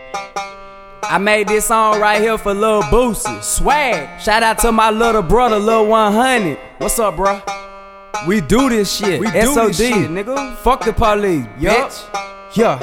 I made this song right here for Lil Boosie. Swag. Shout out to my little brother, Lil 100. What's up, bro? We do this shit. We do SOD, this shit, nigga. Fuck the police, Yup. bitch. Yeah.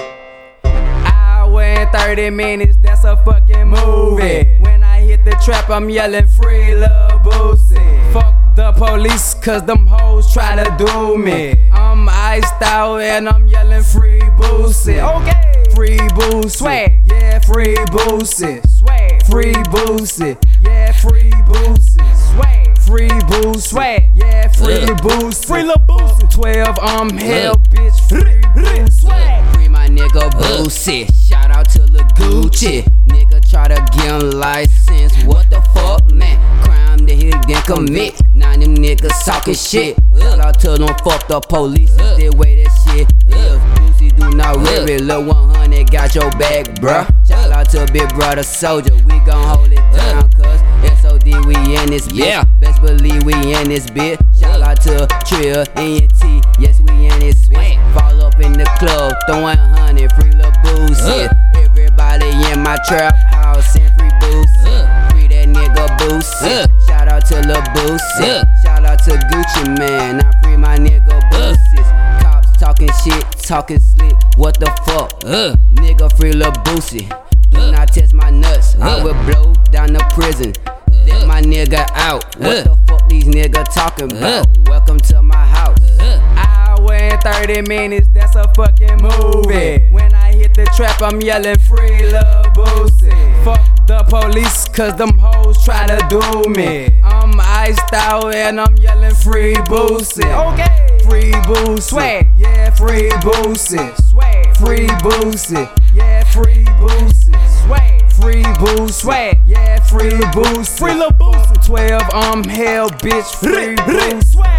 Hour and 30 minutes, that's a fucking movie. When I hit the trap, I'm yelling free Lil Boosie. Fuck the police, cause them hoes try to do me. I'm iced out and I'm yelling free Boosie. Okay. Free Boosie. Swag. Yeah, free Boosie. Swag. Free Boosie. Yeah, free Boosie. Swag. Free Boosie. Swag. Yeah, free Boosie. Free Lil Boosie. 12, hell, bitch. Free Boosie. Swag. Free my nigga Boosie. Shout out to Lil Gucci. Nigga try to get him license. What the fuck, man? Crime that he didn't commit. Now them niggas talking shit. Shout out to them fucked up police. The way that shit is. Boosie do not worry. Lil 100 got your back, bruh. Shout out to Big Brother Soldier. We gon' hold it down, cuz SOD, we in this bitch. Yeah. Best believe we in this bitch. Shout out to Trill, NT. Yes, we in this bitch. Fall up in the club, throwing honey. Free Lil Boosie. Everybody in my trap house and free Boosie. Free that nigga Boosie. Shout out to Lil Boosie. Shout out to Gucci Man. I free my nigga Boosie. Cops talking shit, talking slick. What the fuck? Nigga free Lil Boosie. Do not test my nuts. I will blow down the prison. Let my nigga out. What the fuck these niggas talking about? Welcome to my house. Hour and 30 minutes, that's a fucking movie. When I hit the trap, I'm yelling free Lil Boosie. Fuck the police, cause them hoes try to do me. I'm iced out and I'm yelling free Boosie. Okay. Free Boosie. Swag. Yeah, free Boosie. Swag. Free Boosie. Yeah, free Boosie. Swag. Free Boosie. Swag. Yeah, free Boosie. Free Lil Boosie. 12, hell, bitch. Free Boosie. Swag.